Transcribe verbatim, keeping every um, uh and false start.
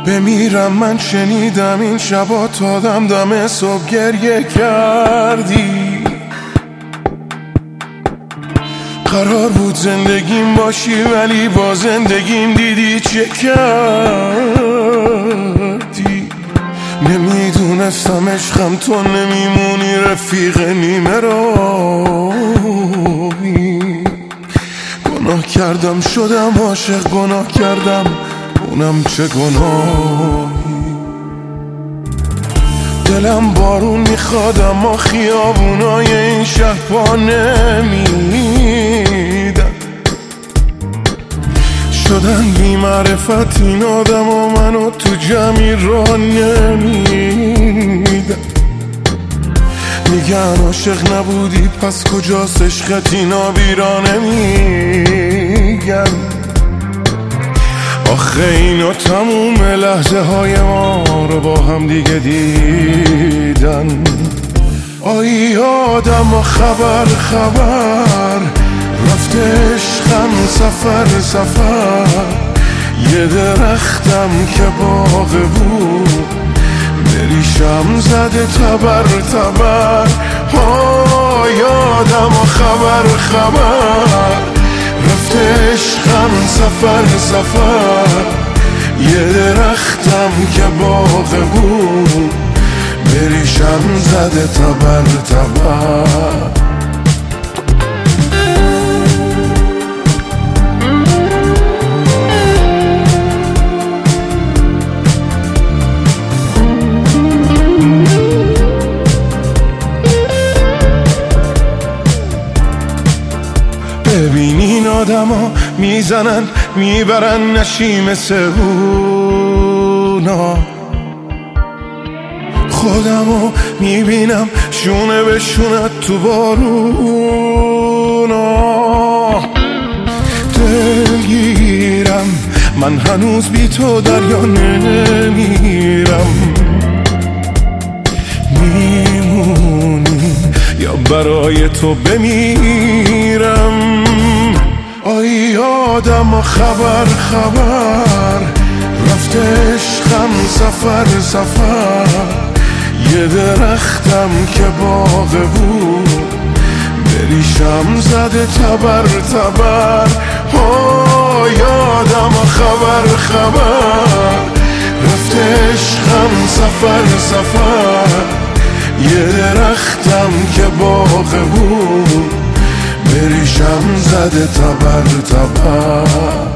بمیرم من شنیدم این شبا تا دم دم صبح گریه کردی. قرار بود زندگیم باشی ولی با زندگیم دیدی چه کردی. نمیدونستم عشقم تو نمیمونی رفیق نیمه راهی. گناه کردم شدم عاشق، گناه کردم اونم چه گناهی. دلم بارون میخواد اما خیابونای این شهر پا نمیدن. شدن بی معرفت این آدم و منو تو جمعی را نمیدن. میگن عاشق نبودی پس کجاست عشقت، اینا بیرا نمیگن. آخه اینا تموم لحظه های ما رو با هم دیگه دیدن. آی آدم خبر خبر رفته عشقم سفر سفر. یه درختم که باغ بود بریشم زده تبر تبر. آی آدم خبر خبر رفته عشقم سفر سفر. یه درختم که باغ بود بریشم زده تبر تبر. ببین این آدم ها میزنن میبرن نشیم سهونا. خودمو میبینم شونه به شونه تو بارونا. دلگیرم من هنوز بی تو دریا نمیرم. میمونی یا برای تو بمیرم. آی آدم خبر خبر رفته عشقم سفر سفر. یه درختم که باغ بود بریشم زده تبر تبر. آی آدم خبر خبر رفته عشقم سفر سفر. یه درختم که باغ بود بریشم زده تبر تبر.